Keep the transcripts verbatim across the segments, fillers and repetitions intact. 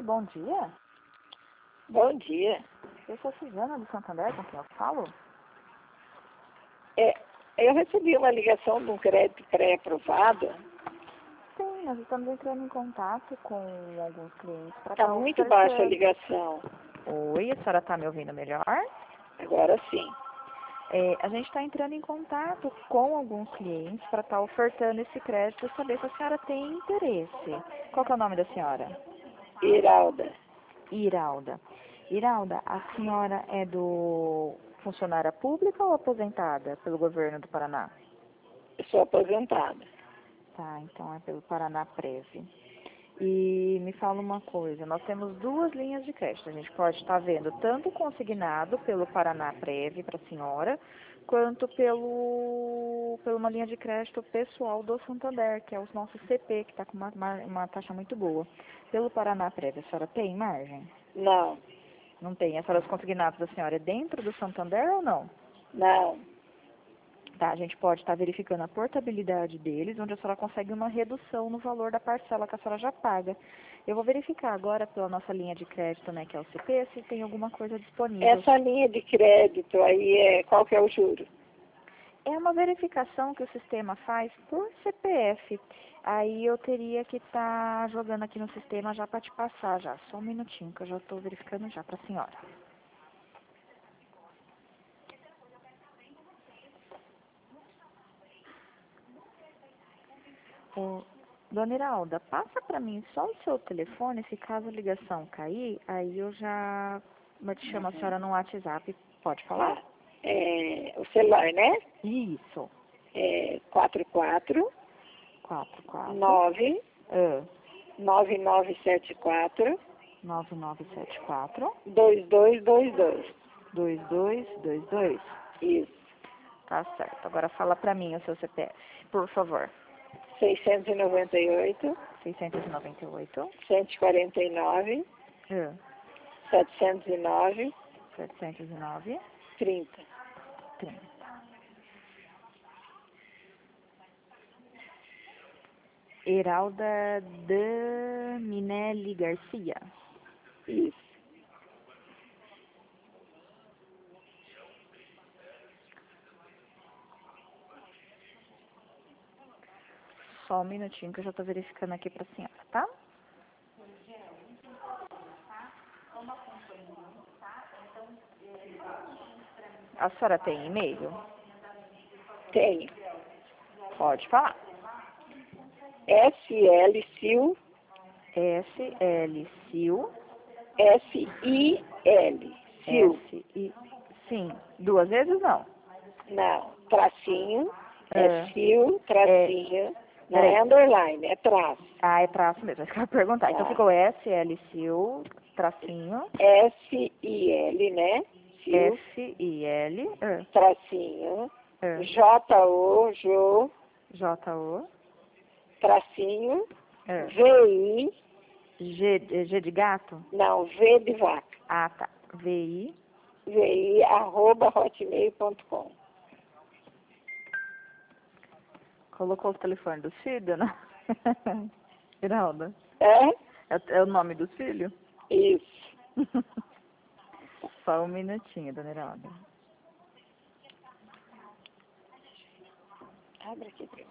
bom dia. Bom dia. Eu sou Suzana do Santander, com quem eu falo? É, eu recebi uma ligação de um crédito pré-aprovado. Sim, nós estamos entrando em contato com alguns clientes para Está muito baixa a ligação. Oi, a senhora está me ouvindo melhor? Agora sim. É, a gente está entrando em contato com alguns clientes para estar ofertando esse crédito e saber se a senhora tem interesse. Qual que é o nome da senhora? Iralda. Iralda. Iralda, a senhora é do funcionária pública ou aposentada pelo governo do Paraná? Eu sou aposentada. Tá, então é pelo Paraná Prev. E me fala uma coisa, nós temos duas linhas de crédito. A gente pode estar vendo tanto consignado pelo Paraná Prev para a senhora, quanto pelo, pela uma linha de crédito pessoal do Santander, que é o nosso C P, que está com uma, uma, uma taxa muito boa. Pelo Paraná Prev, a senhora tem margem? Não, Não tem. A senhora, os consignados da senhora é dentro do Santander ou não? não. Tá, a gente pode estar verificando a portabilidade deles, onde a senhora consegue uma redução no valor da parcela que a senhora já paga. Eu vou verificar agora pela nossa linha de crédito, né, que é o C P, se tem alguma coisa disponível. Essa linha de crédito aí, é qual que é o juro? É uma verificação que o sistema faz por C P F. Aí eu teria que estar jogando aqui no sistema já para te passar já. Só um minutinho, que eu já estou verificando já para a senhora. Ô, Dona Iralda, passa para mim só o seu telefone, se caso a ligação cair, aí eu já eu te chamo a senhora no WhatsApp. Pode falar? É, o celular, né? Isso. É quatro quatro quatro quatro nove ah, nove nove sete quatro nove nove sete quatro dois dois dois dois. dois dois dois dois. Isso. Tá certo. Agora fala para mim o seu C P F, por favor. seiscentos e noventa e oito, seiscentos e noventa e oito cento e quarenta e nove, ah, setecentos e nove, setecentos e nove trinta. trinta. Heralda de Minelli Garcia. Isso. Só um minutinho que eu já estou verificando aqui para a senhora, tá? A senhora tem e-mail? Tenho. Pode falar. S L Sil, S L Sil. S I L, Sil. S I. Sim. Duas vezes não? Não, tracinho, É. é Sil, tracinho. Não Peraí. é underline, é traço. Ah, é traço mesmo. Eu quero perguntar. Então Tá. ficou S L Sil, tracinho. S I L, né? Sil, S I L. É. tracinho. É. J O, Jo, J O. tracinho. É. V I, G, G de gato? não, V de vaca. Ah, tá. V I. V I, arroba hotmail ponto com. Colocou o telefone do filho, né? Geralda. É? É, é o nome dos filhos? Isso. Só um minutinho, dona Heralda. Abre aqui pra mim.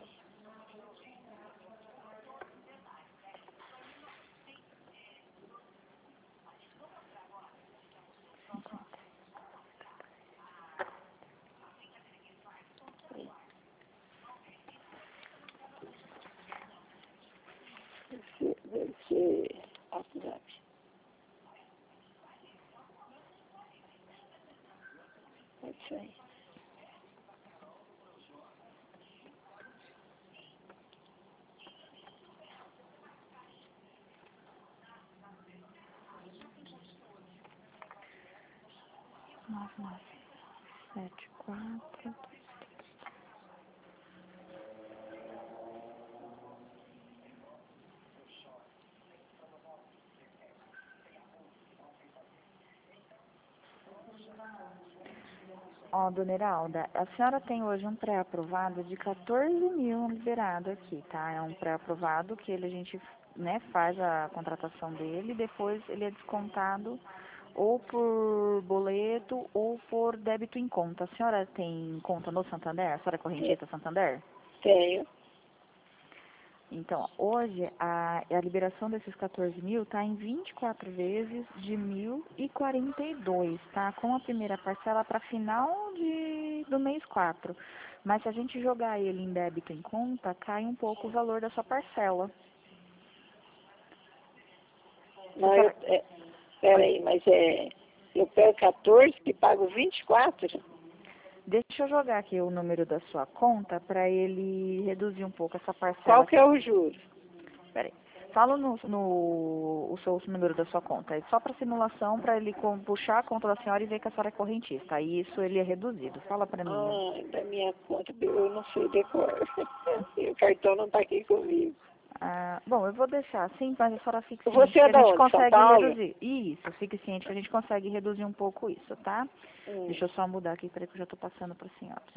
Deve ser, deve ser WhatsApp. É isso aí. nove nove sete quatro. Ó, dona Heralda, a senhora tem hoje um pré-aprovado de quatorze mil liberado aqui, tá? É um pré-aprovado que ele, a gente, né, faz a contratação dele e depois ele é descontado ou por boleto ou por débito em conta. A senhora tem conta no Santander? A senhora é É, correntista Santander? tenho. Então, hoje a, a liberação desses quatorze mil está em vinte e quatro vezes de mil e quarenta e dois, tá? Com a primeira parcela para final de, do mês quatro. Mas se a gente jogar ele em débito em conta, cai um pouco o valor da sua parcela. Não, eu, é, peraí, mas é, eu pego quatorze e pago vinte e quatro? Deixa eu jogar aqui o número da sua conta para ele reduzir um pouco essa parcela. Qual que aqui. é o juro? Peraí. Fala no, no o seu número da sua conta. É só para simulação, para ele com, puxar a conta da senhora e ver que a senhora é correntista. Aí isso ele é reduzido. Fala para mim. Ah, da minha conta, eu não sei decor. E o cartão não está aqui comigo. Ah, bom, eu vou deixar assim, mas a senhora fique ciente Você que é a da gente onde? São consegue Paulo? reduzir. Isso, fique ciente que a gente consegue reduzir um pouco isso, tá? Hum. Deixa eu só mudar aqui, peraí que eu já estou passando para a senhora.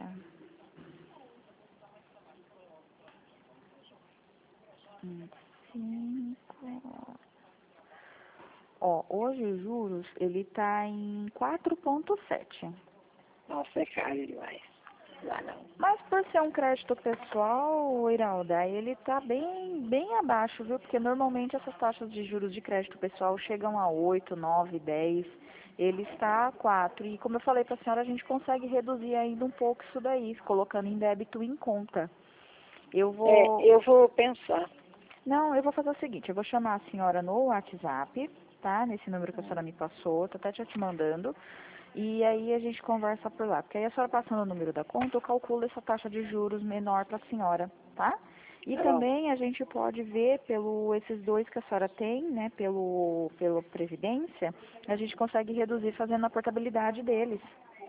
Hum, cinco. Ó, hoje os juros, ele tá em quatro vírgula sete. Nossa, é caro demais. Lá não. Mas por ser um crédito pessoal, Iralda, ele tá bem, bem abaixo, viu? Porque normalmente essas taxas de juros de crédito pessoal chegam a oito, nove, dez. Ele está a quatro. E como eu falei para a senhora, a gente consegue reduzir ainda um pouco isso daí, colocando em débito em conta. Eu É, vou... eu vou pensar. Não, eu vou fazer o seguinte, eu vou chamar a senhora no WhatsApp, tá? Nesse número que a Hum. senhora me passou, tô até te mandando. E aí a gente conversa por lá. Porque aí a senhora passando o número da conta, eu calculo essa taxa de juros menor para a senhora, tá? E Tá bom. também a gente pode ver pelo esses dois que a senhora tem, né, pelo pela previdência, a gente consegue reduzir fazendo a portabilidade deles.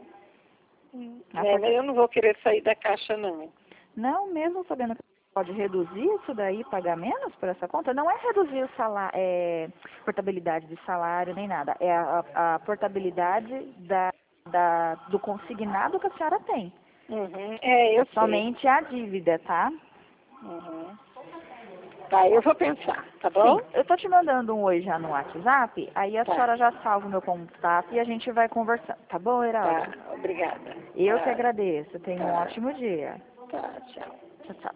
A É, porta... mas eu não vou querer sair da caixa, não. Não, mesmo sabendo que pode reduzir isso daí, pagar menos por essa conta, não é reduzir o salário, é, portabilidade de salário nem nada, é a, a portabilidade da, da, do consignado que a senhora tem. Uhum. É, eu É sei. somente a dívida, tá? Uhum. Tá, eu vou pensar, tá Sim, bom? eu tô te mandando um oi já no WhatsApp, aí a Tá, senhora já salva o meu contato e a gente vai conversando, tá bom, Heraldo? tá. Obrigada. Eu que Tá, agradeço, tenha um tá, ótimo dia. tá, tchau. Tchau, tchau.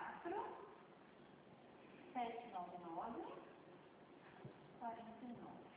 sete nove nove, quarenta e nove.